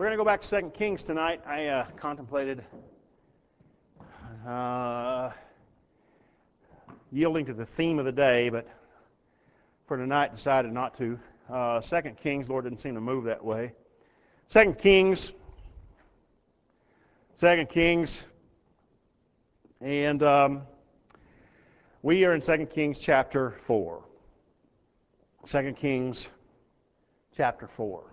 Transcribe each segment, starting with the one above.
We're going to go back to 2 Kings tonight. I contemplated yielding to the theme of the day, but for tonight decided not to. 2 Kings, Lord didn't seem to move that way. 2 Kings, and we are in 2 Kings chapter 4. 2 Kings chapter 4.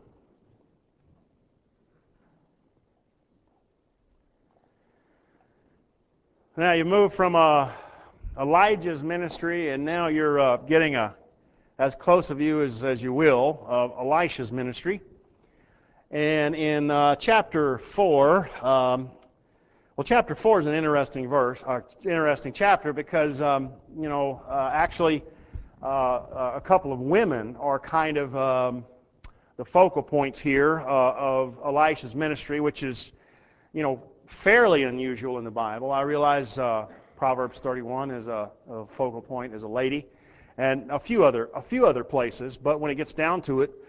Now you move from Elijah's ministry, and now you're getting as close a view as you will of Elisha's ministry. And in chapter 4, chapter 4 is an interesting interesting chapter because actually a couple of women are kind of the focal points here of Elisha's ministry, which is fairly unusual in the Bible. I realize Proverbs 31 is a focal point as a lady, and a few other places. But when it gets down to it,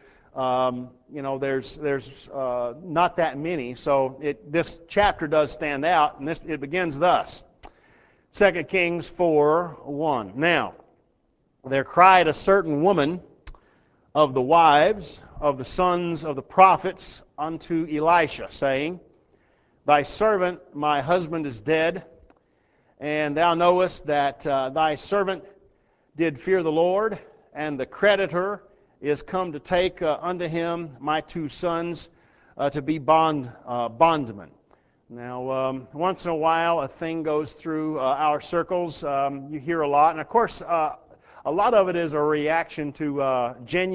there's not that many. So this chapter does stand out, and it begins thus: 2 Kings 4:1. Now there cried a certain woman of the wives of the sons of the prophets unto Elisha, saying, Thy servant, my husband, is dead, and thou knowest that thy servant did fear the Lord, and the creditor is come to take unto him my two sons to be bondmen. Now, once in a while, a thing goes through our circles. You hear a lot, and of course, a lot of it is a reaction to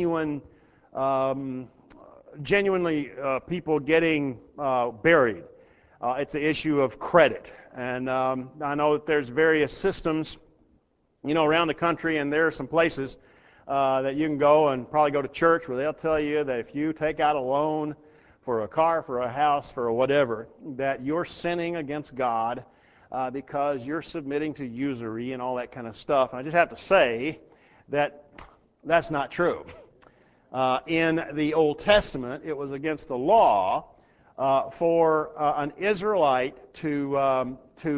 genuinely people getting buried. It's the issue of credit, and I know that there's various systems, around the country, and there are some places that you can go and probably go to church where they'll tell you that if you take out a loan for a car, for a house, for whatever, that you're sinning against God because you're submitting to usury and all that kind of stuff. And I just have to say that that's not true. In the Old Testament, it was against the law for an Israelite to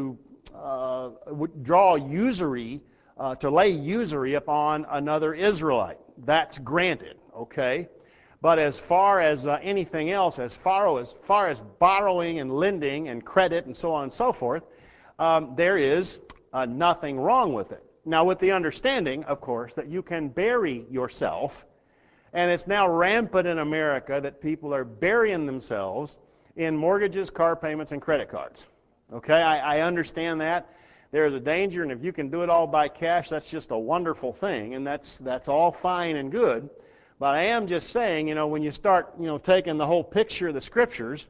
draw usury, to lay usury upon another Israelite. That's granted, okay? But as far as anything else, as far as borrowing and lending and credit and so on and so forth, there is nothing wrong with it. Now, with the understanding, of course, that you can bury yourself, and it's now rampant in America that people are burying themselves in mortgages, car payments, and credit cards. Okay, I understand that. There is a danger, and if you can do it all by cash, that's just a wonderful thing, and that's all fine and good. But I am just saying, when you start, taking the whole picture of the Scriptures,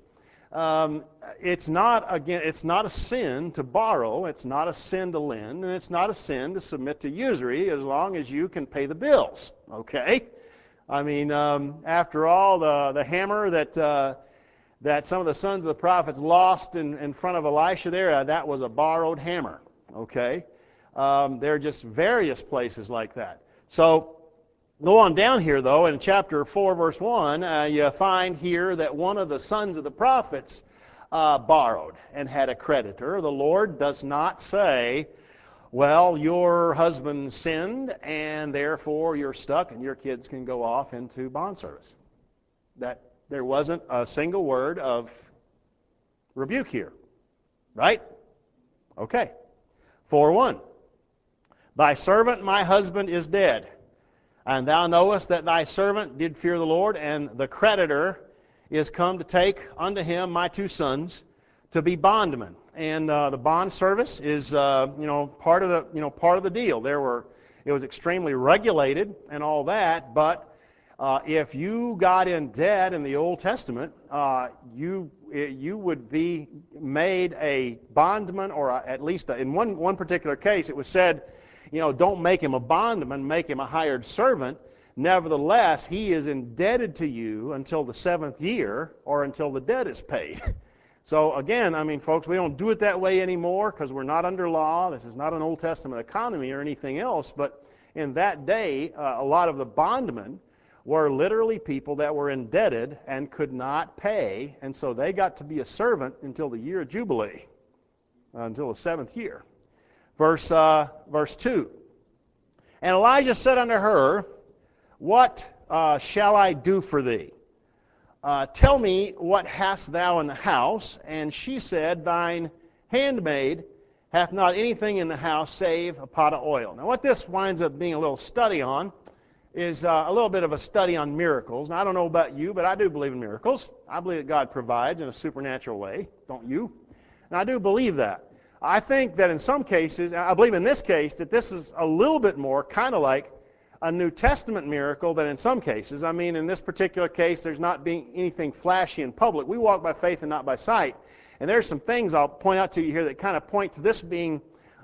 it's not a sin to borrow, it's not a sin to lend, and it's not a sin to submit to usury as long as you can pay the bills. Okay, I mean, after all, the hammer that some of the sons of the prophets lost in front of Elisha there, that was a borrowed hammer, okay? There are just various places like that. So, go on down here, though, in chapter 4, verse 1, you find here that one of the sons of the prophets borrowed and had a creditor. The Lord does not say, well, your husband sinned, and therefore you're stuck, and your kids can go off into bond service. There wasn't a single word of rebuke here, right? Okay. 4:1. Thy servant, my husband, is dead, and thou knowest that thy servant did fear the Lord, and the creditor is come to take unto him my two sons to be bondmen. And the bond service is part of the deal. It was extremely regulated and all that, but if you got in debt in the Old Testament, you would be made a bondman, or at least in one particular case, it was said, don't make him a bondman, make him a hired servant. Nevertheless, he is indebted to you until the 7th year or until the debt is paid. So again, I mean, folks, we don't do it that way anymore because we're not under law. This is not an Old Testament economy or anything else, but in that day, a lot of the bondmen were literally people that were indebted and could not pay, and so they got to be a servant until the year of Jubilee, until the 7th year. Verse 2. And Elijah said unto her, What shall I do for thee? Tell me, what hast thou in the house? And she said, Thine handmaid hath not anything in the house save a pot of oil. Now what this winds up being a little study on is a little bit of a study on miracles. Now I don't know about you, but I do believe in miracles. I believe that God provides in a supernatural way. Don't you? And I do believe that. I think that in some cases, I believe in this case, that this is a little bit more kind of like a New Testament miracle than in some cases. I mean, in this particular case, there's not being anything flashy in public. We walk by faith and not by sight. And there's some things I'll point out to you here that kind of point to this being,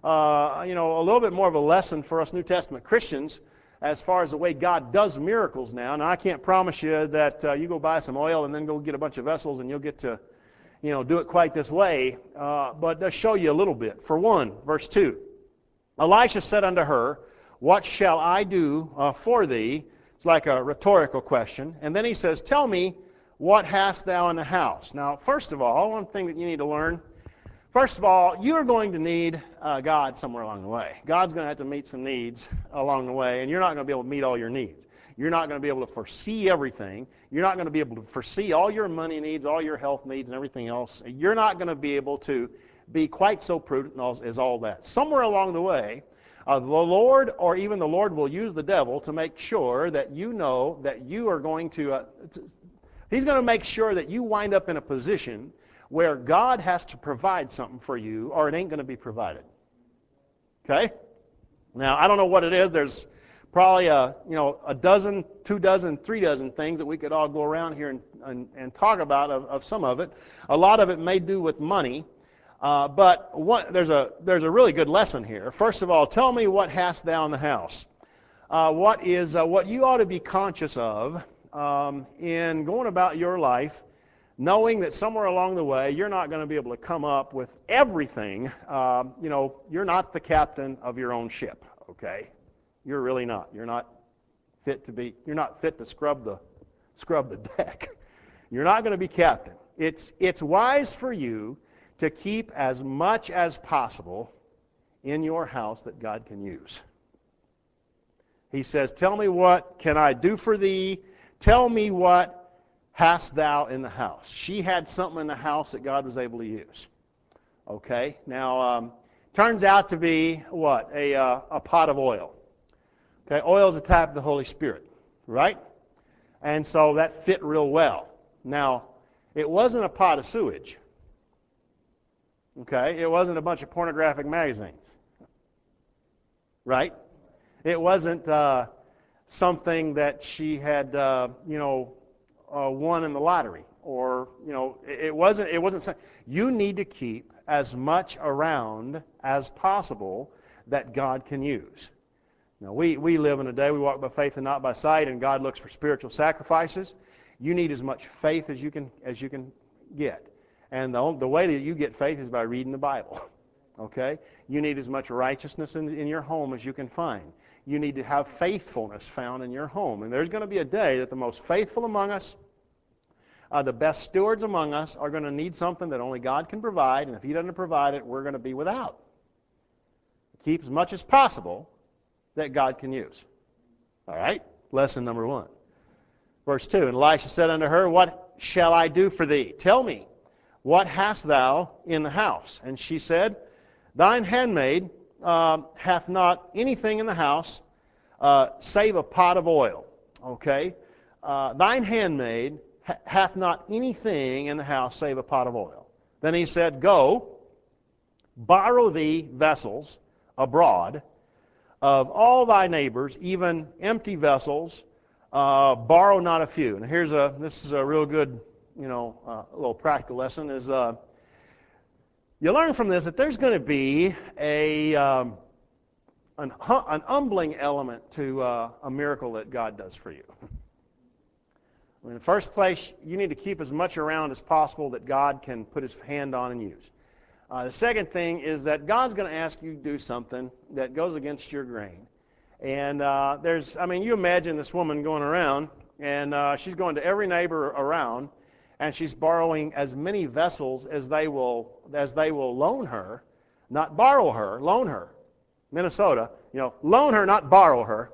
a little bit more of a lesson for us New Testament Christians as far as the way God does miracles now. Now, I can't promise you that you go buy some oil and then go get a bunch of vessels and you'll get to, do it quite this way. But it does show you a little bit. For one, verse 2, Elisha said unto her, What shall I do for thee? It's like a rhetorical question. And then he says, Tell me, what hast thou in the house? Now, first of all, one thing that you need to learn, first of all, you are going to need God somewhere along the way. God's going to have to meet some needs along the way, and you're not going to be able to meet all your needs. You're not going to be able to foresee everything. You're not going to be able to foresee all your money needs, all your health needs, and everything else. You're not going to be able to be quite so prudent as all that. Somewhere along the way, the Lord, or even the Lord will use the devil to make sure that you know that you are going to, he's going to make sure that you wind up in a position where God has to provide something for you or it ain't going to be provided. Okay? Now, I don't know what it is. There's probably a dozen, 2 dozen, 3 dozen things that we could all go around here and talk about of some of it. A lot of it may do with money. But there's a really good lesson here. First of all, tell me, what hast thou in the house? What you ought to be conscious of in going about your life, knowing that somewhere along the way you're not going to be able to come up with everything. You're not the captain of your own ship. Okay, you're really not. You're not fit to scrub the deck. You're not going to be captain. It's wise for you to keep as much as possible in your house that God can use. He says, Tell me, what can I do for thee? Tell me, what hast thou in the house? She had something in the house that God was able to use. Okay, now, turns out to be what? A pot of oil. Okay, oil is a type of the Holy Spirit, right? And so that fit real well. Now, it wasn't a pot of sewage. Okay, it wasn't a bunch of pornographic magazines, right? It wasn't something that she had, won in the lottery, or it wasn't. You need to keep as much around as possible that God can use. Now we live in a day we walk by faith and not by sight, and God looks for spiritual sacrifices. You need as much faith as you can get. And the way that you get faith is by reading the Bible. Okay? You need as much righteousness in your home as you can find. You need to have faithfulness found in your home. And there's going to be a day that the most faithful among us, the best stewards among us, are going to need something that only God can provide. And if He doesn't provide it, we're going to be without. Keep as much as possible that God can use. All right? Lesson number 1. Verse 2, And Elisha said unto her, What shall I do for thee? Tell me, what hast thou in the house? And she said, Thine handmaid hath not anything in the house save a pot of oil. Okay? Thine handmaid hath not anything in the house save a pot of oil. Then he said, Go, borrow thee vessels abroad of all thy neighbors, even empty vessels, borrow not a few. And this is a real good, a little practical lesson, is you learn from this that there's going to be an humbling element to a miracle that God does for you. In the first place, you need to keep as much around as possible that God can put His hand on and use. The second thing is that God's going to ask you to do something that goes against your grain. And you imagine this woman going around And she's going to every neighbor around, and she's borrowing as many vessels as they will loan her, not borrow her, loan her. Minnesota, loan her, not borrow her.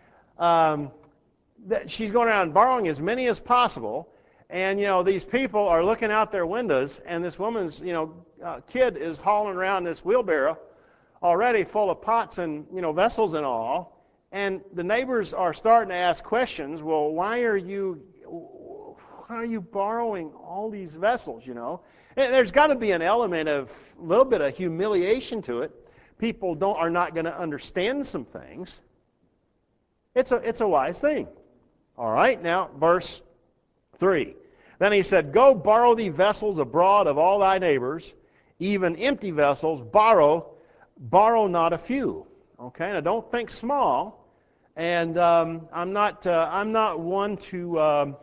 She's going around borrowing as many as possible, and these people are looking out their windows, and this woman's kid is hauling around this wheelbarrow already full of pots and vessels and all, and the neighbors are starting to ask questions. Well, why are you borrowing all these vessels? And there's got to be an element of a little bit of humiliation to it. People are not going to understand some things. It's a wise thing. All right, now verse 3. Then he said, "Go borrow thee vessels abroad of all thy neighbors, even empty vessels, borrow not a few." Okay, now don't think small. And I'm not one to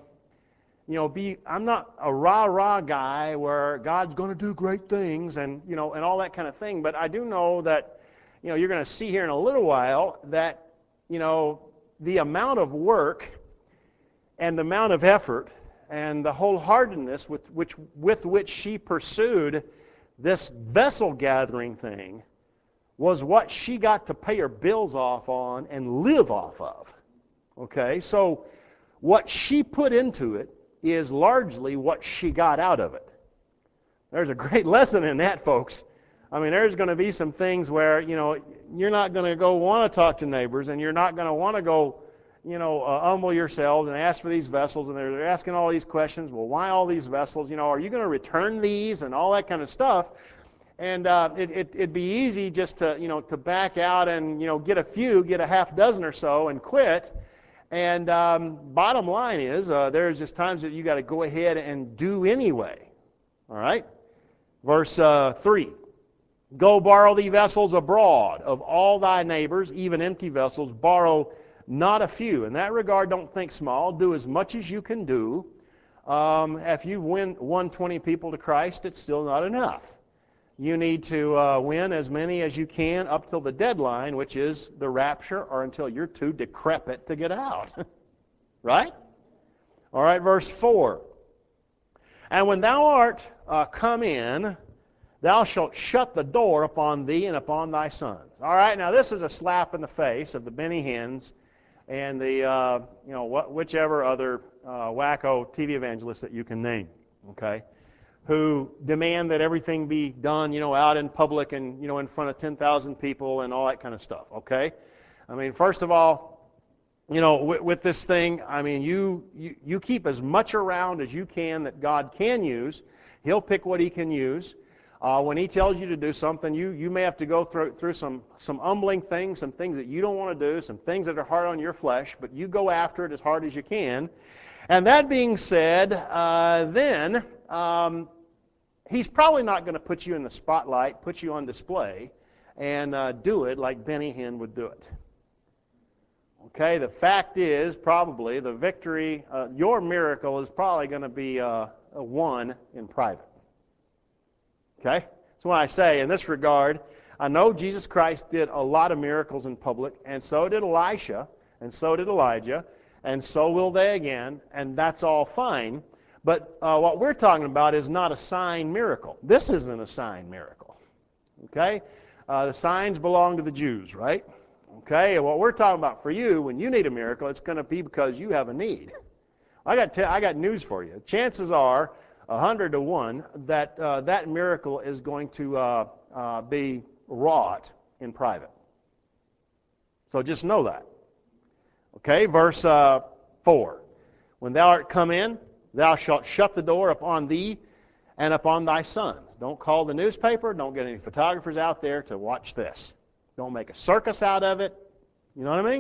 I'm not a rah-rah guy where God's going to do great things and and all that kind of thing. But I do know that you're going to see here in a little while that the amount of work and the amount of effort and the wholeheartedness with which she pursued this vessel gathering thing was what she got to pay her bills off on and live off of. Okay, so what she put into it is largely what she got out of it. There's a great lesson in that, folks. I mean, there's going to be some things where you're not going to go want to talk to neighbors, and you're not going to want to go humble yourselves and ask for these vessels, and they're asking all these questions. Well, why all these vessels? Are you going to return these and all that kind of stuff? And it'd be easy just to to back out and get a half dozen or so and quit. And bottom line is there's just times that you got to go ahead and do anyway. All right, verse 3. "Go borrow thee vessels abroad of all thy neighbors, even empty vessels, borrow not a few." In that regard, don't think small. Do as much as you can do. If you won 20 people to Christ, it's still not enough. You need to win as many as you can up till the deadline, which is the rapture, or until you're too decrepit to get out. Right? All right, verse 4. "And when thou art come in, thou shalt shut the door upon thee and upon thy sons." All right, now this is a slap in the face of the Benny Hinns and the whichever other wacko TV evangelists that you can name. Okay, who demand that everything be done out in public and in front of 10,000 people and all that kind of stuff. Okay, I mean, first of all, with this thing, I mean, you keep as much around as you can that God can use. He'll pick what He can use. When He tells you to do something, you may have to go through some humbling things, some things that you don't want to do, some things that are hard on your flesh, but you go after it as hard as you can. And that being said, then He's probably not going to put you in the spotlight, put you on display, and do it like Benny Hinn would do it. Okay, the fact is probably the victory, your miracle is probably going to be won in private. Okay? So when I say, in this regard, I know Jesus Christ did a lot of miracles in public, and so did Elisha, and so did Elijah, and so will they again, and that's all fine. But what we're talking about is not a sign miracle. This isn't a sign miracle. Okay? The signs belong to the Jews, right? Okay? And what we're talking about for you, when you need a miracle, it's going to be because you have a need. I got news for you. Chances are 100 to 1 that that miracle is going to be wrought in private. So just know that. Okay, verse 4. "When thou art come in, thou shalt shut the door upon thee and upon thy sons." Don't call the newspaper. Don't get any photographers out there to watch this. Don't make a circus out of it. You know what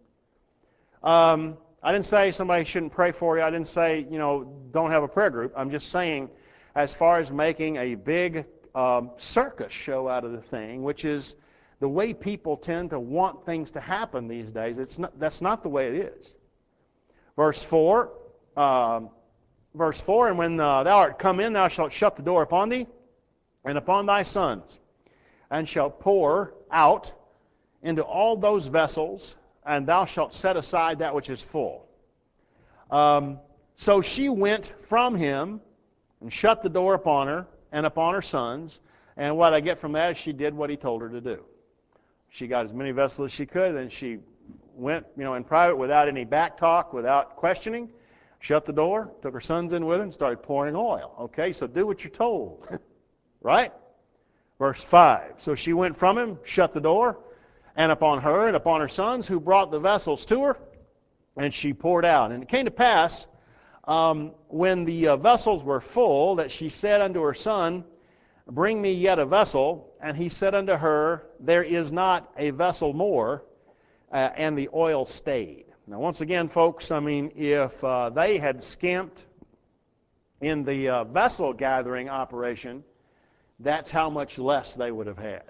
I mean? I didn't say somebody shouldn't pray for you. I didn't say, don't have a prayer group. I'm just saying, as far as making a big circus show out of the thing, which is the way people tend to want things to happen these days, that's not the way it is. Verse 4, "And when thou art come in, thou shalt shut the door upon thee and upon thy sons, and shalt pour out into all those vessels, and thou shalt set aside that which is full." So she went from him and shut the door upon her and upon her sons. And what I get from that is she did what he told her to do. She got as many vessels as she could, and she went, in private without any back talk, without questioning, shut the door, took her sons in with her, and started pouring oil. Okay, so do what you're told. Right? Verse 5. So she went from him, shut the door, and upon her and upon her sons, who brought the vessels to her, and she poured out. And it came to pass, when the vessels were full, that she said unto her son, Bring me yet a vessel. And he said unto her, There is not a vessel more. And the oil stayed. Now, once again, folks, if they had skimped in the vessel gathering operation, that's how much less they would have had.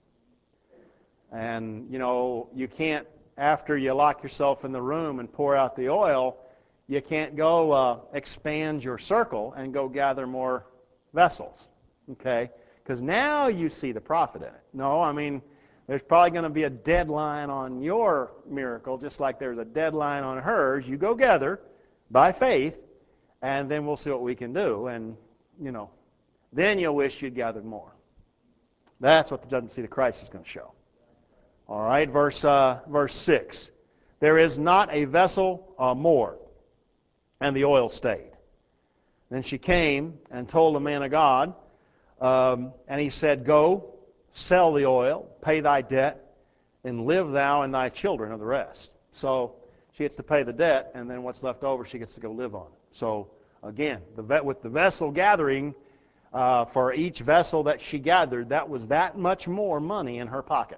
And, you can't, after you lock yourself in the room and pour out the oil, you can't go expand your circle and go gather more vessels. Okay? Because now you see the profit in it. No, there's probably going to be a deadline on your miracle, just like there's a deadline on hers. You go gather by faith, and then we'll see what we can do. And, then you'll wish you'd gathered more. That's what the judgment seat of Christ is going to show. All right, verse 6. There is not a vessel more, and the oil stayed. Then she came and told the man of God, and he said, Go, sell the oil, pay thy debt, and live thou and thy children of the rest. So she gets to pay the debt, and then what's left over she gets to go live on. So again, with the vessel gathering, for each vessel that she gathered, that was that much more money in her pocket.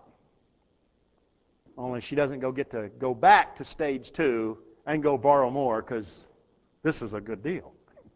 Only she doesn't get to go back to stage 2 and go borrow more, because this is a good deal.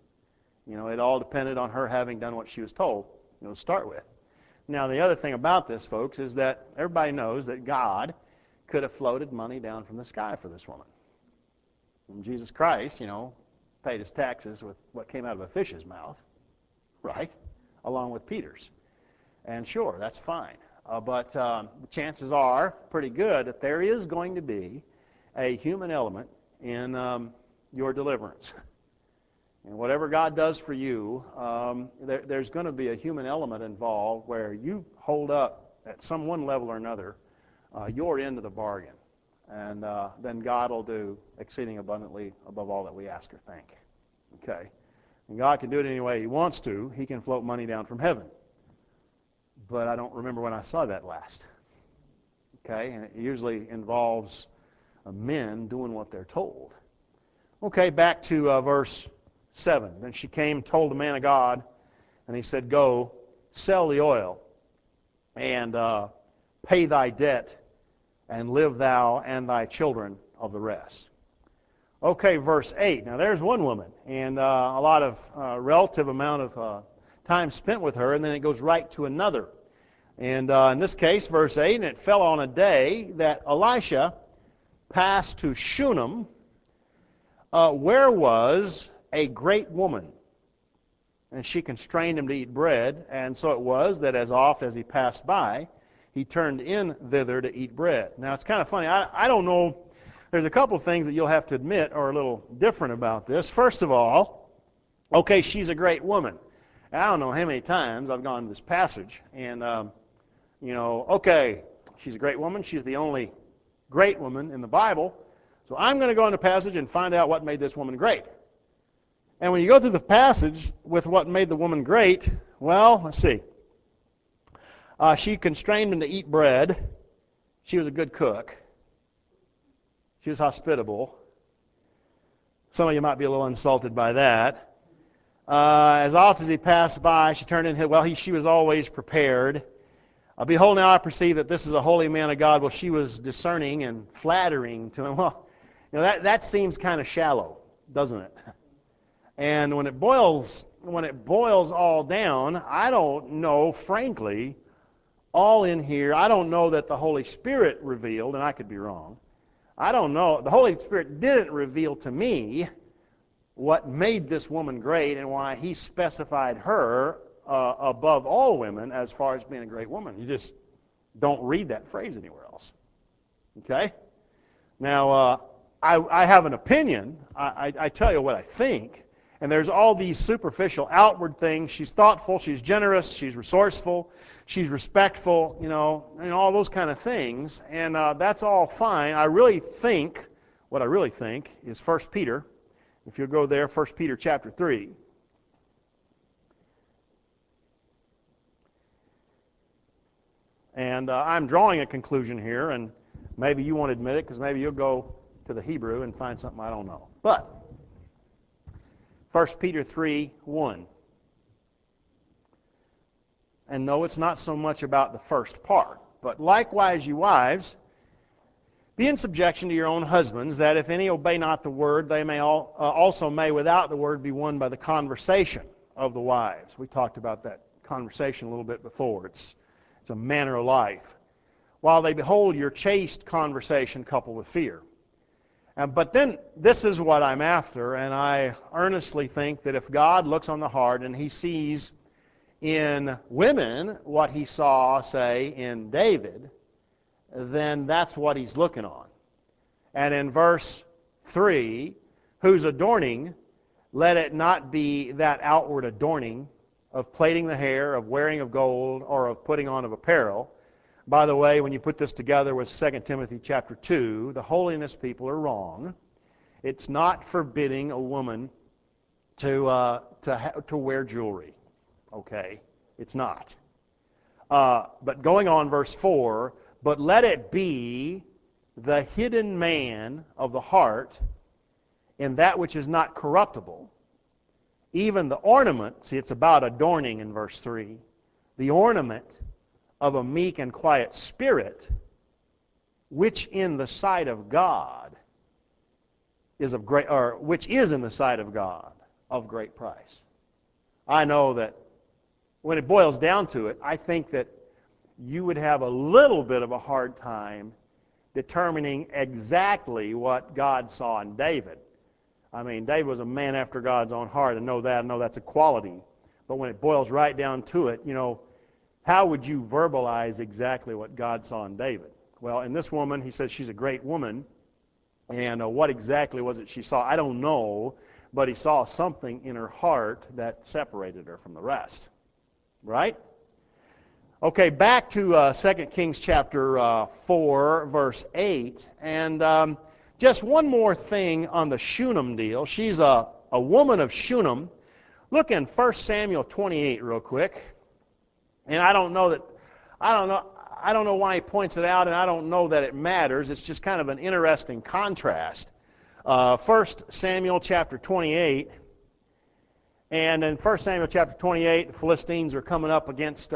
It all depended on her having done what she was told to start with. Now, the other thing about this, folks, is that everybody knows that God could have floated money down from the sky for this woman. And Jesus Christ, paid his taxes with what came out of a fish's mouth, right, along with Peter's. And sure, that's fine. But the chances are pretty good that there is going to be a human element in your deliverance. And whatever God does for you, there's going to be a human element involved where you hold up at some one level or another your end of the bargain. And then God will do exceeding abundantly above all that we ask or think. Okay? And God can do it any way he wants to. He can float money down from heaven. But I don't remember when I saw that last. Okay? And it usually involves men doing what they're told. Okay, back to verse 7. Then she came, told the man of God, and he said, Go, sell the oil, and pay thy debt, and live thou and thy children of the rest. Okay, verse 8. Now there's one woman, and a lot of relative amount of time spent with her, and then it goes right to another. And in this case, verse 8, and it fell on a day that Elisha passed to Shunem, where was a great woman. And she constrained him to eat bread, and so it was that as oft as he passed by, he turned in thither to eat bread. Now it's kind of funny. I don't know. There's a couple of things that you'll have to admit are a little different about this. First of all, okay, she's a great woman. I don't know how many times I've gone to this passage, and okay, she's a great woman. She's the only great woman in the Bible. So I'm going to go into the passage and find out what made this woman great. And when you go through the passage with what made the woman great, well, let's see. She constrained him to eat bread. She was a good cook. She was hospitable. Some of you might be a little insulted by that. As oft as he passed by, she turned in. She was always prepared. Behold, now I perceive that this is a holy man of God. Well, she was discerning and flattering to him. Well, that seems kind of shallow, doesn't it? And when it boils all down, I don't know, frankly, all in here, I don't know that the Holy Spirit revealed, and I could be wrong. I don't know. The Holy Spirit didn't reveal to me what made this woman great and why he specified her above all women as far as being a great woman. You just don't read that phrase anywhere else. Okay? Now, I have an opinion. I tell you what I think. And there's all these superficial outward things. She's thoughtful, she's generous, she's resourceful, she's respectful, and all those kind of things. And that's all fine. What I really think is 1 Peter. If you'll go there, 1 Peter chapter 3. And I'm drawing a conclusion here, and maybe you won't admit it, because maybe you'll go to the Hebrew and find something I don't know. But 1 Peter 3:1. And no, it's not so much about the first part. But likewise, you wives, be in subjection to your own husbands, that if any obey not the word, they may also may without the word be won by the conversation of the wives. We talked about that conversation a little bit before. It's a manner of life. While they behold your chaste conversation coupled with fear. But then, this is what I'm after, and I earnestly think that if God looks on the heart and He sees in women what He saw, say, in David, then that's what He's looking on. And in verse 3, whose adorning, let it not be that outward adorning of plaiting the hair, of wearing of gold, or of putting on of apparel. By the way, when you put this together with 2 Timothy chapter 2, the holiness people are wrong. It's not forbidding a woman to wear jewelry. Okay? It's not. But going on, verse 4, but let it be the hidden man of the heart in that which is not corruptible, even the ornament, see, it's about adorning in verse 3, the ornament of a meek and quiet spirit, which in the sight of God is of great, or which is in the sight of God of great price. I know that when it boils down to it, I think that you would have a little bit of a hard time determining exactly what God saw in David. I mean, David was a man after God's own heart. I know that's a quality. But when it boils right down to it, how would you verbalize exactly what God saw in David? Well, in this woman, he says she's a great woman. And what exactly was it she saw? I don't know. But he saw something in her heart that separated her from the rest. Right? Okay, back to 2 Kings chapter 4, verse 8. And just one more thing on the Shunem deal. She's a woman of Shunem. Look in 1 Samuel 28 real quick. And I don't know why he points it out, and I don't know that it matters. It's just kind of an interesting contrast. 1 Samuel chapter 28. And in 1 Samuel chapter 28, the Philistines are coming up against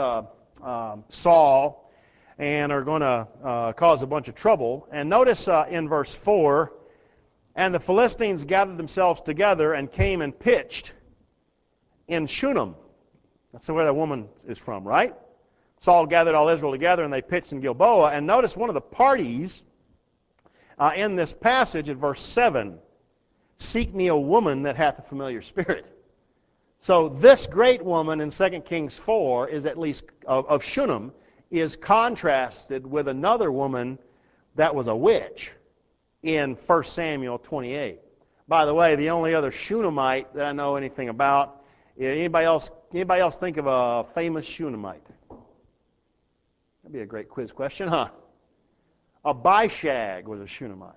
Saul and are going to cause a bunch of trouble. And notice in verse 4, and the Philistines gathered themselves together and came and pitched in Shunem. That's where that woman is from, right? Saul gathered all Israel together and they pitched in Gilboa. And notice one of the parties in this passage at verse 7, seek me a woman that hath a familiar spirit. So this great woman in 2 Kings 4 is at least of Shunem, is contrasted with another woman that was a witch in 1 Samuel 28. By the way, the only other Shunammite that I know anything about, anybody else think of a famous Shunammite? That'd be a great quiz question, huh? Abishag was a Shunammite.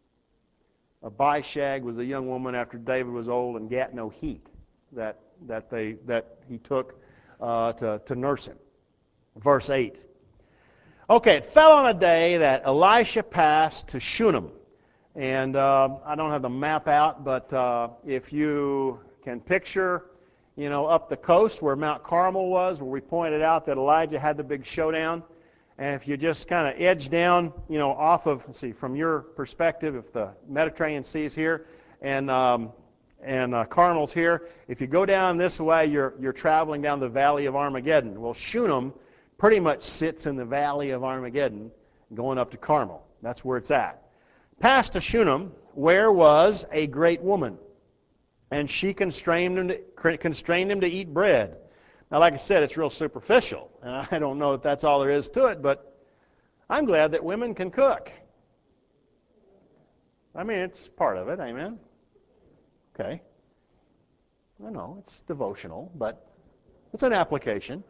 Abishag was a young woman after David was old and gat no heat that he took to nurse him. Verse 8. Okay, it fell on a day that Elisha passed to Shunem. And I don't have the map out, but if you can picture, up the coast where Mount Carmel was, where we pointed out that Elijah had the big showdown, and if you just kind of edge down, off of, let's see, from your perspective, if the Mediterranean Sea is here and Carmel's here, if you go down this way, you're traveling down the Valley of Armageddon. Well, Shunem pretty much sits in the Valley of Armageddon, going up to Carmel. That's where it's at. Past to Shunem, where was a great woman, and she constrained him to eat bread. Now, like I said, it's real superficial, and I don't know if that's all there is to it, but I'm glad that women can cook. I mean, it's part of it, amen? Okay. I know, it's devotional, but it's an application.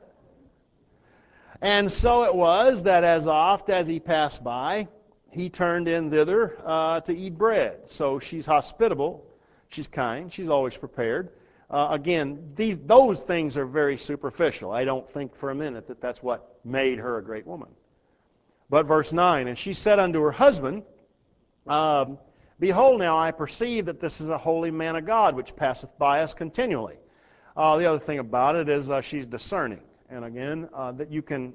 And so it was that as oft as he passed by, he turned in thither to eat bread. So she's hospitable, she's kind, she's always prepared. Again, those things are very superficial. I don't think for a minute that that's what made her a great woman. But verse 9, and she said unto her husband, Behold now, I perceive that this is a holy man of God, which passeth by us continually. The other thing about it is she's discerning. And again, that you can,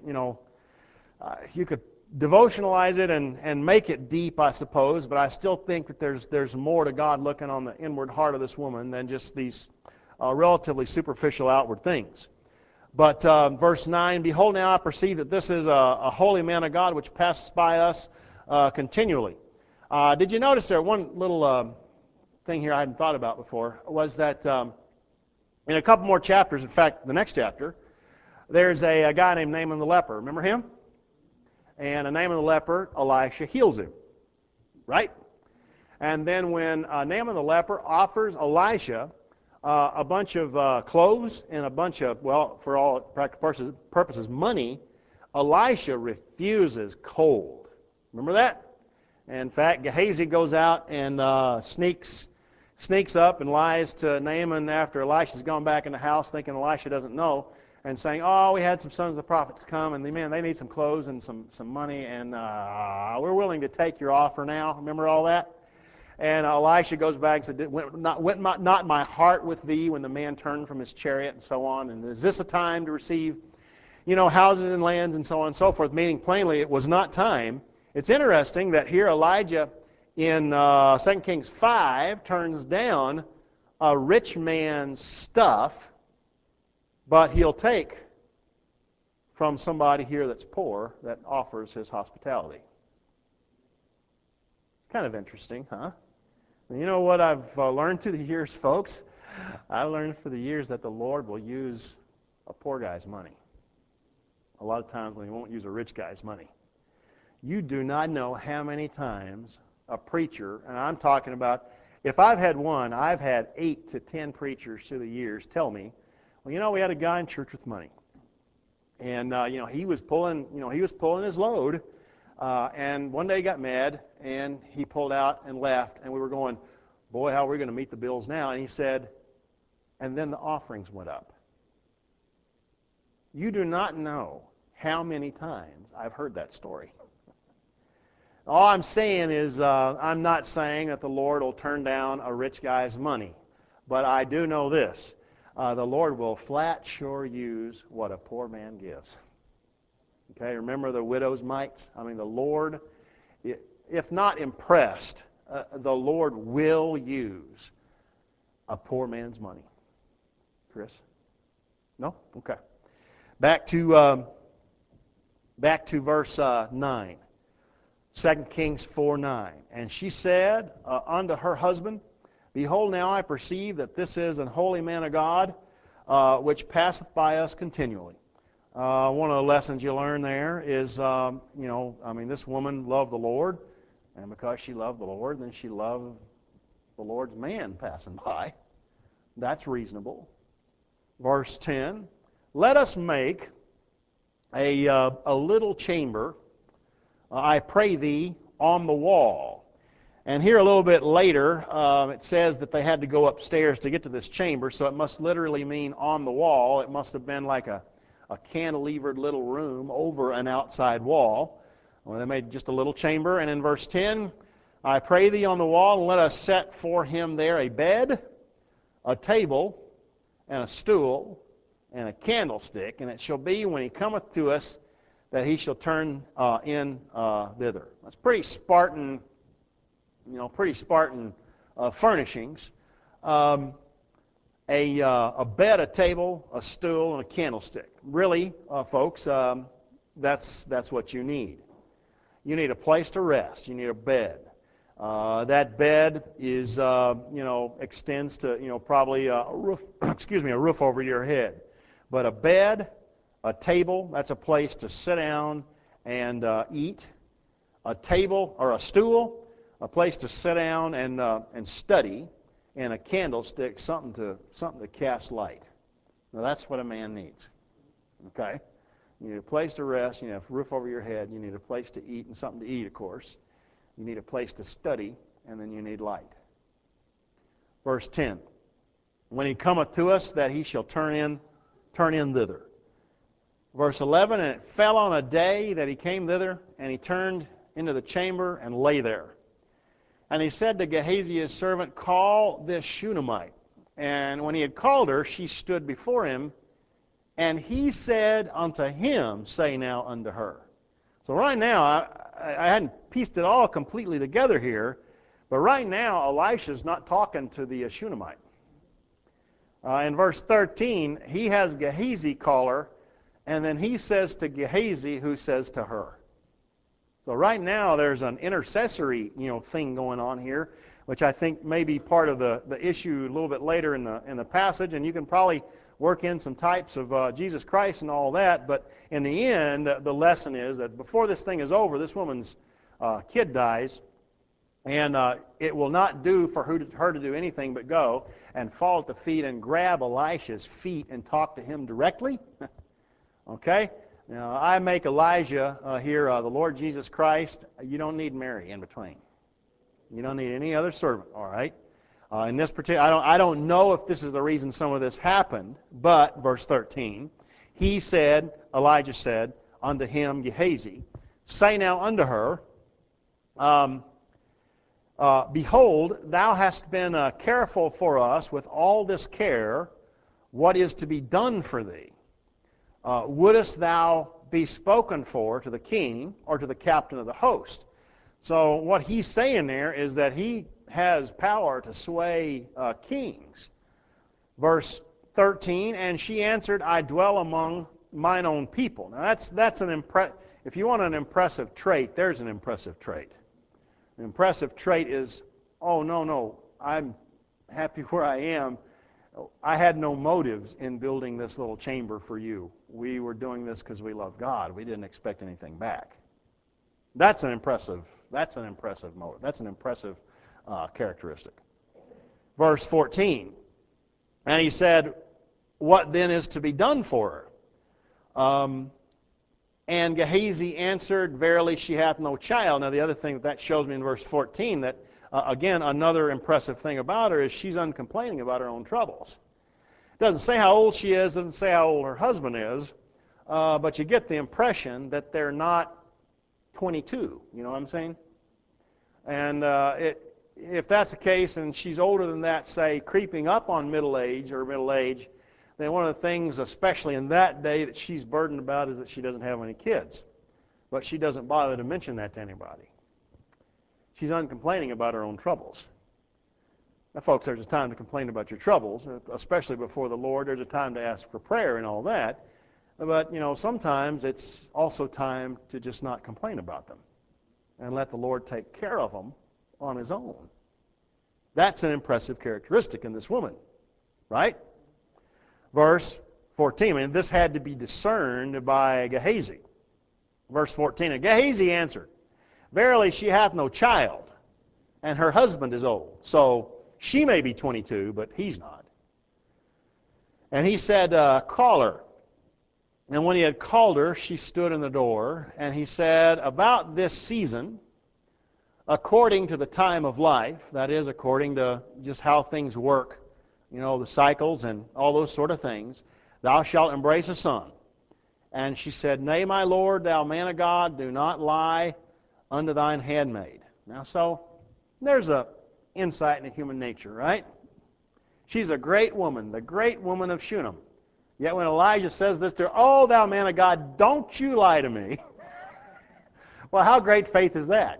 you could devotionalize it and make it deep, I suppose, but I still think that there's more to God looking on the inward heart of this woman than just these relatively superficial outward things. But verse 9, Behold now I perceive that this is a holy man of God which passes by us continually. Did you notice there, one little thing here I hadn't thought about before, was that in a couple more chapters, in fact, the next chapter, there's a guy named Naaman the leper. Remember him? And Naaman the leper, Elisha heals him. Right? And then when Naaman the leper offers Elisha a bunch of clothes and a bunch of, well, for all practical purposes, money, Elisha refuses cold. Remember that? In fact, Gehazi goes out and sneaks up and lies to Naaman after Elisha's gone back in the house, thinking Elisha doesn't know, and saying, oh, we had some sons of the prophet to come, and man, they need some clothes and some money, and we're willing to take your offer now. Remember all that? And Elisha goes back and said, went not my heart with thee when the man turned from his chariot and so on, and is this a time to receive, houses and lands and so on and so forth, meaning plainly it was not time. It's interesting that here Elijah in 2 Kings 5 turns down a rich man's stuff, but he'll take from somebody here that's poor that offers his hospitality. It's kind of interesting, huh? And you know what I've learned through the years, folks? I learned for the years that the Lord will use a poor guy's money. A lot of times when he won't use a rich guy's money. You do not know how many times a preacher, and I'm talking about, if I've had one, I've had 8 to 10 preachers through the years tell me, well, we had a guy in church with money, and he was pulling his load, and one day he got mad and he pulled out and left, and we were going, boy, how are we going to meet the bills now? And he said, and then the offerings went up. You do not know how many times I've heard that story. All I'm saying is, I'm not saying that the Lord will turn down a rich guy's money, but I do know this. The Lord will flat sure use what a poor man gives. Okay, remember the widow's mites? I mean, the Lord, if not impressed, the Lord will use a poor man's money. Chris? No? Okay. Back to verse 9. 2 Kings 4:9. And she said unto her husband, Behold, now I perceive that this is an holy man of God, which passeth by us continually. One of the lessons you learn there is, this woman loved the Lord, and because she loved the Lord, then she loved the Lord's man passing by. That's reasonable. Verse 10, Let us make a little chamber, I pray thee, on the wall. And here a little bit later, it says that they had to go upstairs to get to this chamber, so it must literally mean on the wall. It must have been like a cantilevered little room over an outside wall. Well, they made just a little chamber. And in verse 10, I pray thee on the wall, and let us set for him there a bed, a table, and a stool, and a candlestick. And it shall be when he cometh to us that he shall turn in thither. That's pretty Spartan, furnishings. A bed, a table, a stool, and a candlestick. Really, folks, that's what you need. You need a place to rest. You need a bed. That bed is, extends to, probably a roof. A roof over your head. But a bed, a table, that's a place to sit down and eat. A table or a stool a place to sit down and study, and a candlestick, something to cast light. Now that's what a man needs. Okay? You need a place to rest, you need a roof over your head, you need a place to eat, and something to eat, of course. You need a place to study, and then you need light. Verse 10. When he cometh to us, that he shall turn in thither. Verse 11, and it fell on a day that he came thither, and he turned into the chamber and lay there. And he said to Gehazi his servant, call this Shunammite. And when he had called her, she stood before him, and he said unto him, say now unto her. So right now, I hadn't pieced it all completely together here, but right now Elisha's not talking to the Shunammite. In verse 13, he has Gehazi call her, and then he says to Gehazi, who says to her. So right now there's an intercessory thing going on here, which I think may be part of the issue a little bit later in the passage, and you can probably work in some types of Jesus Christ and all that, but in the end, the lesson is that before this thing is over, this woman's kid dies, and it will not do for her to do anything but go and fall at the feet and grab Elisha's feet and talk to him directly. Okay? Now, I make Elijah here the Lord Jesus Christ. You don't need Mary in between. You don't need any other servant, all right? In this particular, I don't know if this is the reason some of this happened, but, verse 13, Elijah said unto him, Gehazi, say now unto her, behold, thou hast been careful for us with all this care. What is to be done for thee? Wouldest thou be spoken for to the king or to the captain of the host? So what he's saying there is that he has power to sway kings. Verse 13, and she answered, I dwell among mine own people. Now that's if you want an impressive trait, there's an impressive trait. An impressive trait is, oh, no, I'm happy where I am. I had no motives in building this little chamber for you. We were doing this because we love God. We didn't expect anything back. That's an impressive motive. That's an impressive characteristic. Verse 14, and he said, what then is to be done for her? And Gehazi answered, verily she hath no child. Now the other thing that shows me in verse 14 that, again, another impressive thing about her is she's uncomplaining about her own troubles. It doesn't say how old she is, doesn't say how old her husband is, but you get the impression that they're not 22. You know what I'm saying? And if that's the case, and she's older than that, say, creeping up on middle age, then one of the things, especially in that day, that she's burdened about is that she doesn't have any kids. But she doesn't bother to mention that to anybody. She's uncomplaining about her own troubles. Now, folks, there's a time to complain about your troubles, especially before the Lord. There's a time to ask for prayer and all that. But, sometimes it's also time to just not complain about them and let the Lord take care of them on His own. That's an impressive characteristic in this woman, right? Verse 14, and this had to be discerned by Gehazi. Verse 14, and Gehazi answered, verily she hath no child, and her husband is old. So she may be 22, but he's not. And he said, call her. And when he had called her, she stood in the door, and he said, about this season, according to the time of life, that is, according to just how things work, the cycles and all those sort of things, thou shalt embrace a son. And she said, nay, my Lord, thou man of God, do not lie unto thine handmaid. Now, so there's a insight into human nature, right? She's a great woman, the great woman of Shunem. Yet when Elijah says this to her, oh, thou man of God, don't you lie to me. Well, how great faith is that,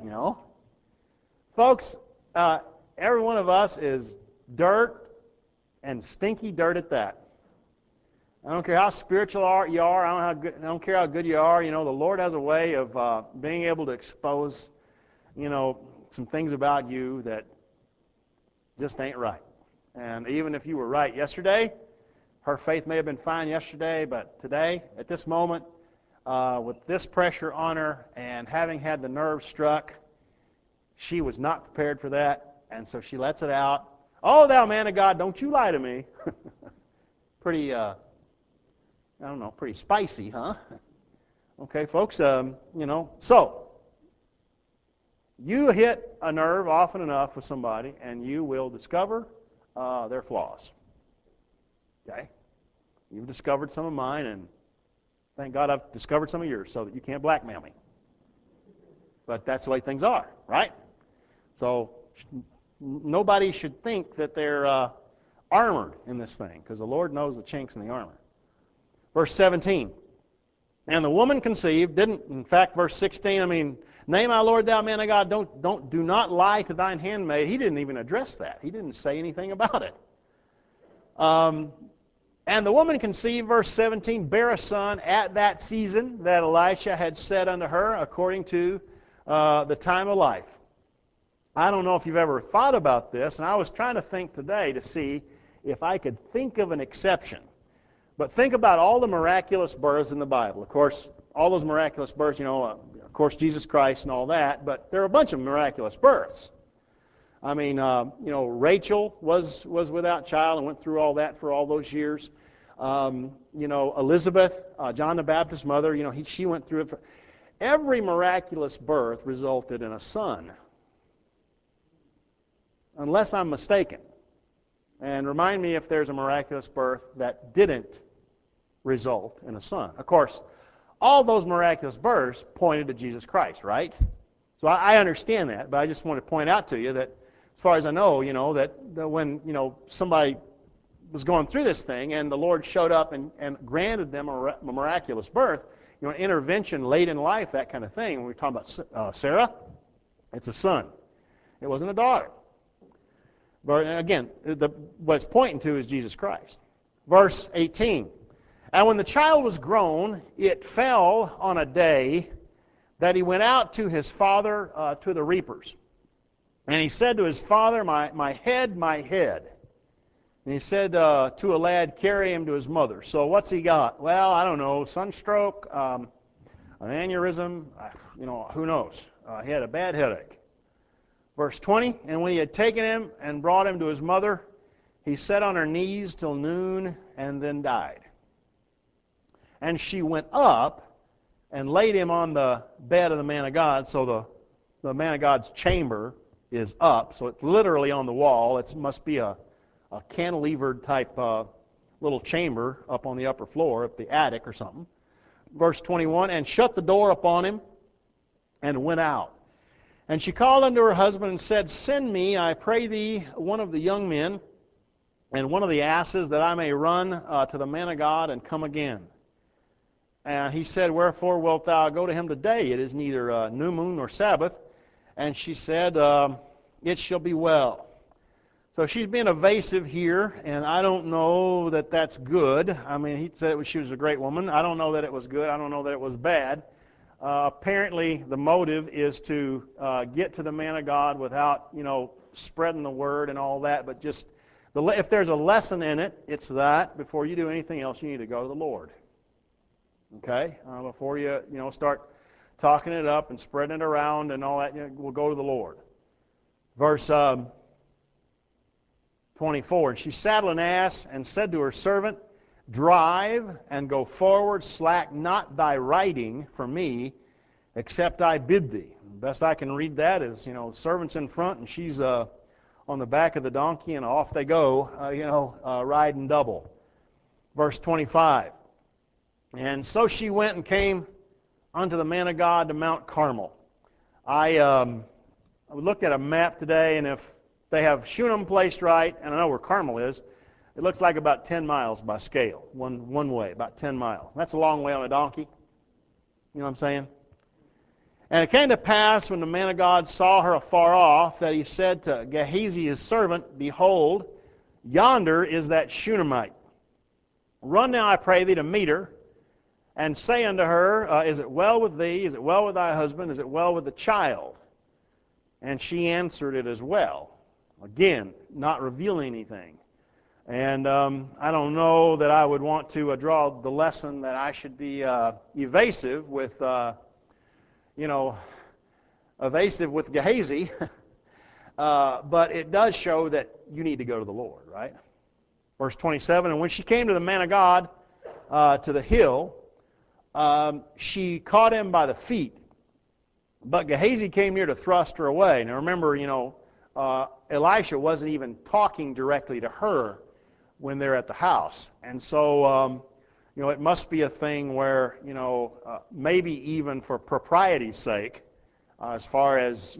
Folks, every one of us is dirt, and stinky dirt at that. I don't care how spiritual you are. I don't care how good you are. The Lord has a way of being able to expose, some things about you that just ain't right. And even if you were right yesterday, her faith may have been fine yesterday, but today, at this moment, with this pressure on her and having had the nerve struck, She was not prepared for that, and so she lets it out. Oh, thou man of God, don't you lie to me. Pretty, I don't know, pretty spicy, huh? Okay, folks, so you hit a nerve often enough with somebody, and you will discover their flaws. Okay? You've discovered some of mine, and thank God I've discovered some of yours so that you can't blackmail me. But that's the way things are, right? So nobody should think that they're armored in this thing, because the Lord knows the chinks in the armor. Verse 17. And the woman conceived, in fact, verse 16, nay, my Lord, thou man of God, do not lie to thine handmaid. He didn't even address that. He didn't say anything about it. And the woman conceived, verse 17, bare a son at that season that Elisha had said unto her, according to the time of life. I don't know if you've ever thought about this, and I was trying to think today to see if I could think of an exception. But think about all the miraculous births in the Bible. Of course, all those miraculous births, of course, Jesus Christ and all that, but there are a bunch of miraculous births. Rachel was without child and went through all that for all those years. Elizabeth, John the Baptist's mother, she went through it. Every miraculous birth resulted in a son, unless I'm mistaken. And remind me if there's a miraculous birth that didn't result in a son. Of course, all those miraculous births pointed to Jesus Christ, right? So I understand that, but I just want to point out to you that, as far as I know, that when somebody was going through this thing and the Lord showed up and granted them a miraculous birth, an intervention late in life, that kind of thing. When we're talking about Sarah, it's a son. It wasn't a daughter. But again, what it's pointing to is Jesus Christ. Verse 18. And when the child was grown, it fell on a day that he went out to his father to the reapers. And he said to his father, my head, my head. And he said to a lad, carry him to his mother. So what's he got? Well, I don't know, sunstroke, an aneurysm, who knows. He had a bad headache. Verse 20, and when he had taken him and brought him to his mother, he sat on her knees till noon and then died. And she went up and laid him on the bed of the man of God. So the man of God's chamber is up. So it's literally on the wall. It must be a cantilevered type little chamber up on the upper floor, up the attic or something. Verse 21, and shut the door upon him and went out. And she called unto her husband and said, send me, I pray thee, one of the young men and one of the asses, that I may run to the man of God and come again. And he said, wherefore wilt thou go to him today? It is neither new moon nor Sabbath. And she said, it shall be well. So she's being evasive here, and I don't know that that's good. He said she was a great woman. I don't know that it was good. I don't know that it was bad. Apparently, the motive is to get to the man of God without, spreading the word and all that. But just if there's a lesson in it, it's that before you do anything else, you need to go to the Lord. Okay, before you start talking it up and spreading it around and all that, we'll go to the Lord. Verse 24. And she saddled an ass and said to her servant, drive and go forward, slack not thy riding for me, except I bid thee. The best I can read that is, servant's in front and she's on the back of the donkey, and off they go, riding double. Verse 25. And so she went and came unto the man of God to Mount Carmel. I looked at a map today, and if they have Shunem placed right, and I know where Carmel is, it looks like about 10 miles by scale, one way, about 10 miles. That's a long way on a donkey. You know what I'm saying? And it came to pass, when the man of God saw her afar off, that he said to Gehazi his servant, behold, yonder is that Shunammite. Run now, I pray thee, to meet her, and say unto her, is it well with thee? Is it well with thy husband? Is it well with the child? And she answered, it as well. Again, not revealing anything. And I don't know that I would want to draw the lesson that I should be evasive with, evasive with Gehazi, but it does show that you need to go to the Lord, right? Verse 27, and when she came to the man of God, to the hill, she caught him by the feet, but Gehazi came near to thrust her away. Now remember, Elisha wasn't even talking directly to her when they're at the house. And so, it must be a thing where, maybe even for propriety's sake, as far as,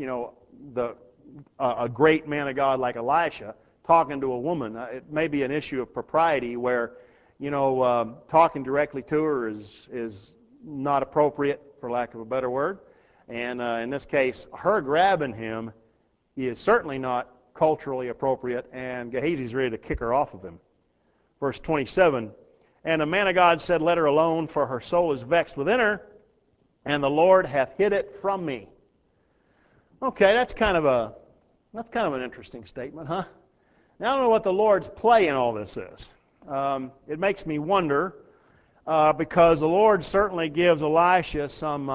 a great man of God like Elisha talking to a woman, it may be an issue of propriety where, talking directly to her is not appropriate, for lack of a better word. And in this case, her grabbing him is certainly not culturally appropriate, and Gehazi's ready to kick her off of him. Verse 27, and the man of God said, let her alone, for her soul is vexed within her, and the Lord hath hid it from me. Okay, that's kind of an interesting statement, huh? Now, I don't know what the Lord's play in all this is. It makes me wonder, because the Lord certainly gives Elisha some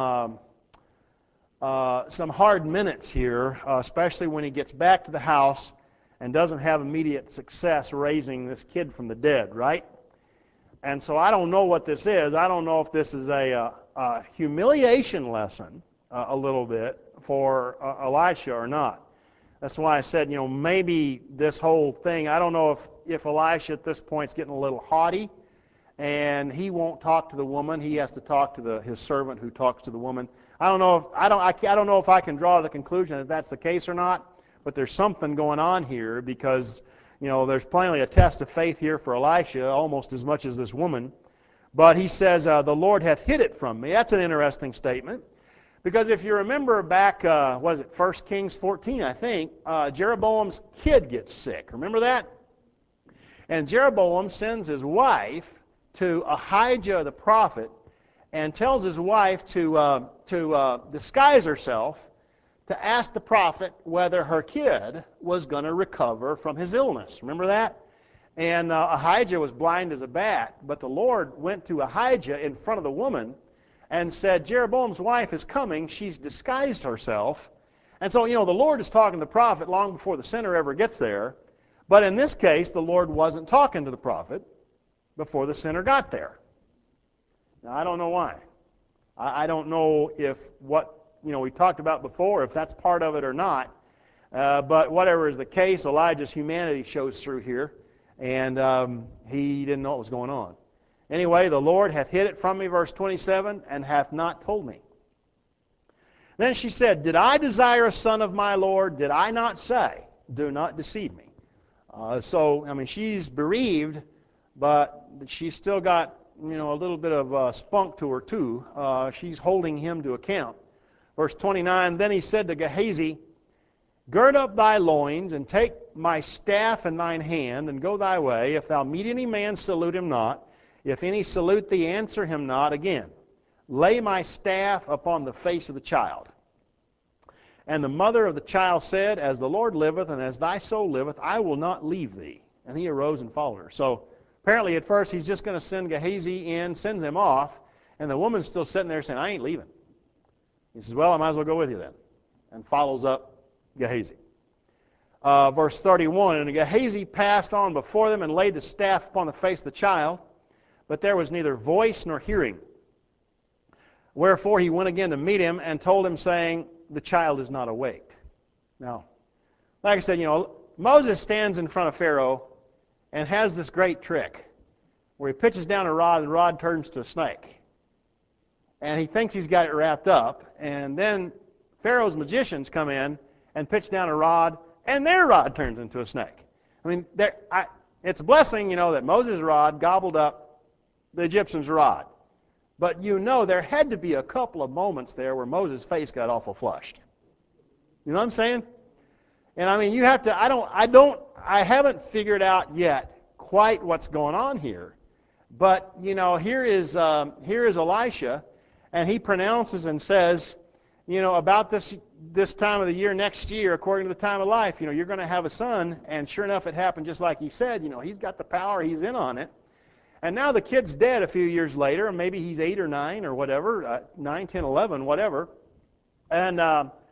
hard minutes here, especially when he gets back to the house and doesn't have immediate success raising this kid from the dead, right? And so I don't know what this is. I don't know if this is a humiliation lesson a little bit for Elisha or not. That's why I said, maybe this whole thing, I don't know if Elisha at this point is getting a little haughty and he won't talk to the woman. He has to talk to his servant who talks to the woman. I don't know if I can draw the conclusion that that's the case or not, but there's something going on here because, there's plainly a test of faith here for Elisha, almost as much as this woman. But he says, the Lord hath hid it from me. That's an interesting statement. Because if you remember back, 1 Kings 14, I think, Jeroboam's kid gets sick. Remember that? And Jeroboam sends his wife to Ahijah the prophet and tells his wife to disguise herself to ask the prophet whether her kid was going to recover from his illness. Remember that? And Ahijah was blind as a bat, but the Lord went to Ahijah in front of the woman and said, Jeroboam's wife is coming. She's disguised herself. And so, the Lord is talking to the prophet long before the sinner ever gets there. But in this case, the Lord wasn't talking to the prophet before the sinner got there. Now, I don't know why. I don't know if what we talked about before, if that's part of it or not. But whatever is the case, Elijah's humanity shows through here. And he didn't know what was going on. Anyway, the Lord hath hid it from me, verse 27, and hath not told me. Then she said, did I desire a son of my Lord? Did I not say, do not deceive me? She's bereaved, but she's still got, a little bit of spunk to her, too. She's holding him to account. Verse 29, then he said to Gehazi, gird up thy loins, and take my staff in thine hand, and go thy way. If thou meet any man, salute him not. If any salute thee, answer him not. Again, lay my staff upon the face of the child. And the mother of the child said, as the Lord liveth, and as thy soul liveth, I will not leave thee. And he arose and followed her. So apparently at first he's just going to send Gehazi in, sends him off, and the woman's still sitting there saying, I ain't leaving. He says, well, I might as well go with you then. And follows up Gehazi. Verse 31, and Gehazi passed on before them and laid the staff upon the face of the child, but there was neither voice nor hearing. Wherefore he went again to meet him and told him, saying, the child is not awaked. Now, like I said, Moses stands in front of Pharaoh and has this great trick where he pitches down a rod and the rod turns to a snake. And he thinks he's got it wrapped up, and then Pharaoh's magicians come in and pitch down a rod, and their rod turns into a snake. It's a blessing, that Moses' rod gobbled up the Egyptian's rod. But there had to be a couple of moments there where Moses' face got awful flushed. You know what I'm saying? And you have to, I haven't figured out yet quite what's going on here. But, here is Elisha, and he pronounces and says, about this time of the year next year, according to the time of life, you're going to have a son, and sure enough, it happened just like he said. He's got the power, he's in on it. And now the kid's dead a few years later, and maybe he's 8 or 9 or whatever, 9, 10, 11, whatever. And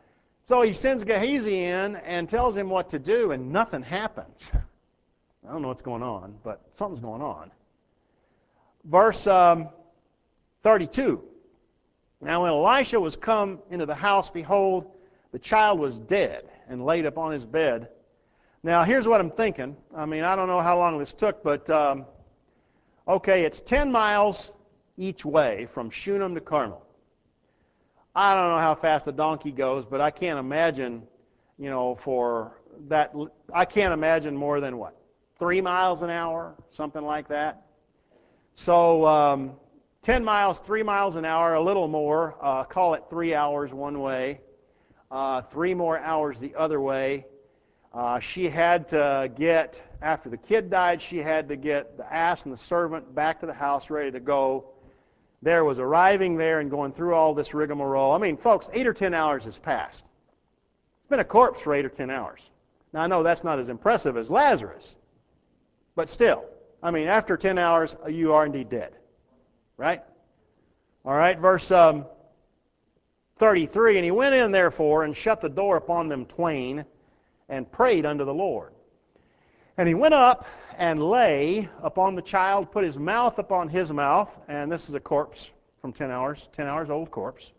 So he sends Gehazi in and tells him what to do, and nothing happens. I don't know what's going on, but something's going on. Verse 32. Now when Elisha was come into the house, behold, the child was dead and laid upon his bed. Now here's what I'm thinking. I mean, I don't know how long this took, but okay, it's 10 miles each way from Shunem to Carmel. I don't know how fast a donkey goes, but I can't imagine, for that, I can't imagine more than what? 3 miles an hour, something like that. So 10 miles, 3 miles an hour, a little more, call it 3 hours one way, 3 more hours the other way. She had to get, after the kid died, she had to get the ass and the servant back to the house ready to go. There was arriving there and going through all this rigmarole. I mean, folks, 8 or 10 hours has passed. It's been a corpse for 8 or 10 hours. Now, I know that's not as impressive as Lazarus, but still, I mean, after 10 hours, you are indeed dead. Right? All right, verse 33, and he went in, therefore, and shut the door upon them twain, and prayed unto the Lord. And he went up and lay upon the child, put his mouth upon his mouth, and this is a corpse from 10 hours old corpse.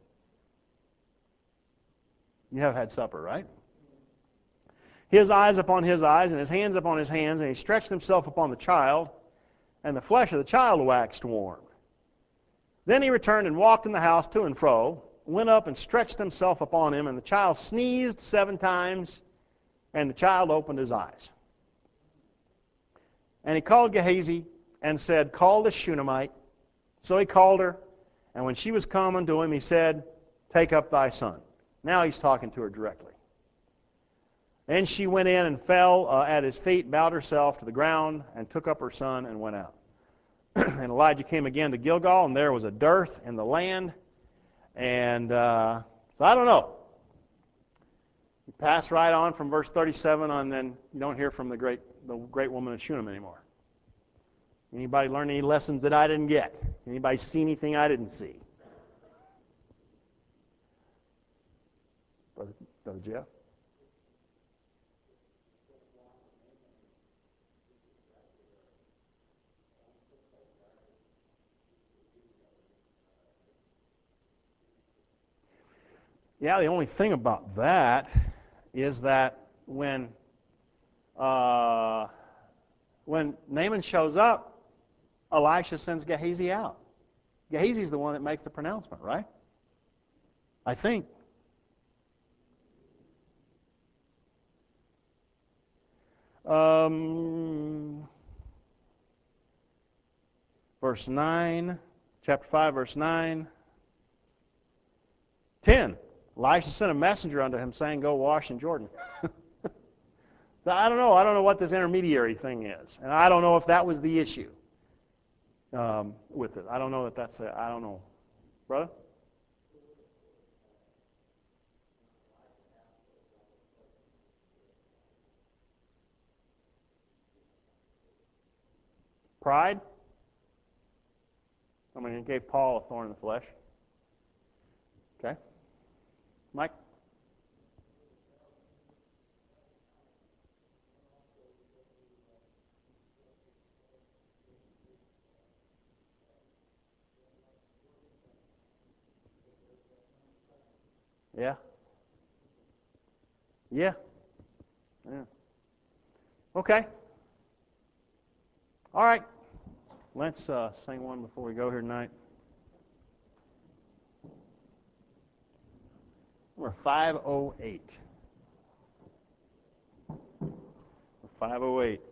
You have had supper, right? His eyes upon his eyes, and his hands upon his hands, and he stretched himself upon the child, and the flesh of the child waxed warm. Then he returned and walked in the house to and fro, went up and stretched himself upon him, and the child sneezed 7 times, and the child opened his eyes. And he called Gehazi and said, call the Shunammite. So he called her, and when she was come unto him, he said, take up thy son. Now he's talking to her directly. And she went in and fell at his feet, bowed herself to the ground, and took up her son and went out. And Elijah came again to Gilgal, and there was a dearth in the land. And so I don't know. You pass right on from verse 37 on, then you don't hear from the great woman of Shunem anymore. Anybody learn any lessons that I didn't get? Anybody see anything I didn't see? Brother Jeff? Yeah, the only thing about that is that when Naaman shows up, Elisha sends Gehazi out. Gehazi's the one that makes the pronouncement, right? I think. Verse 9, chapter 5, verse 9. 10. Elisha sent a messenger unto him, saying, go wash in Jordan. So I don't know what this intermediary thing is. And I don't know if that was the issue with it. I don't know that that's it. I don't know. Brother? Pride? I mean, it gave Paul a thorn in the flesh. Okay. Mike? Yeah. Yeah. Yeah. Okay. All right. Let's sing one before we go here tonight. Number 508. 508.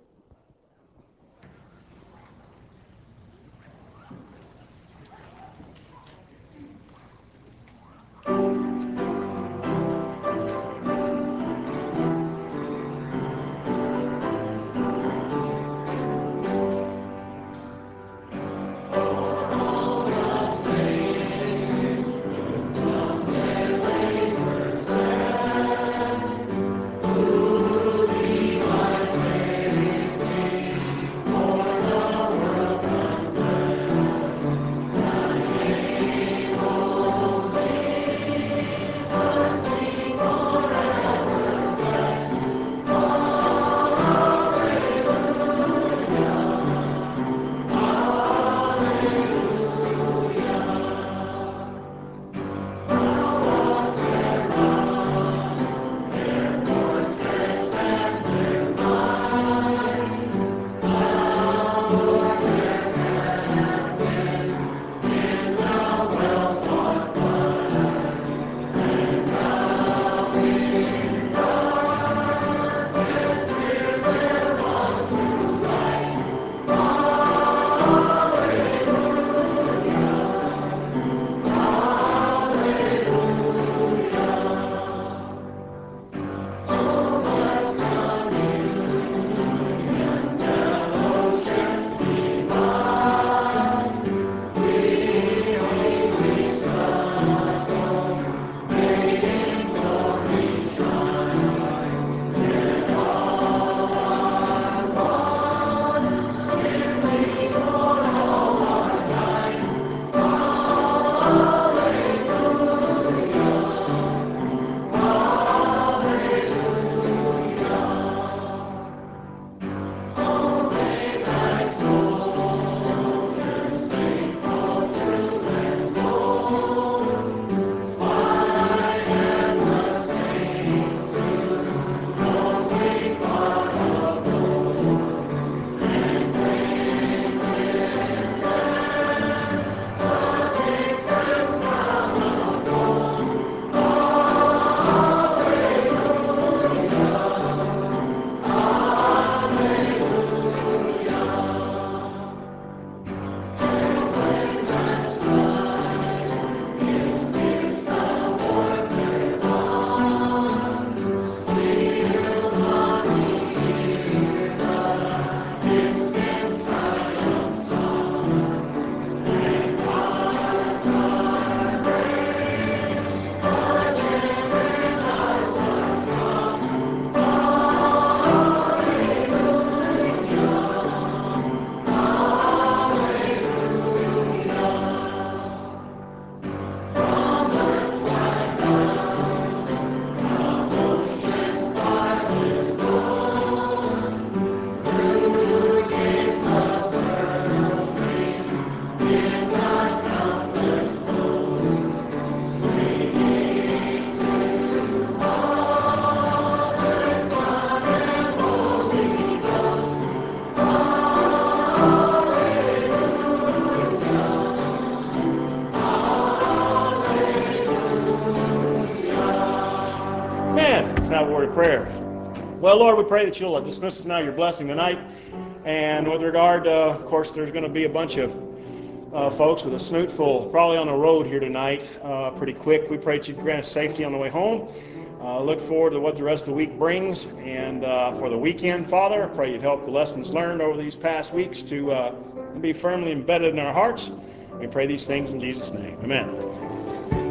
Amen. Let's have a word of prayer. Well, Lord, we pray that you'll dismiss us now your blessing tonight. And with regard, of course, there's going to be a bunch of folks with a snoot full probably on the road here tonight pretty quick. We pray that you'd grant us safety on the way home. Look forward to what the rest of the week brings. And for the weekend, Father, I pray you'd help the lessons learned over these past weeks to be firmly embedded in our hearts. We pray these things in Jesus' name. Amen.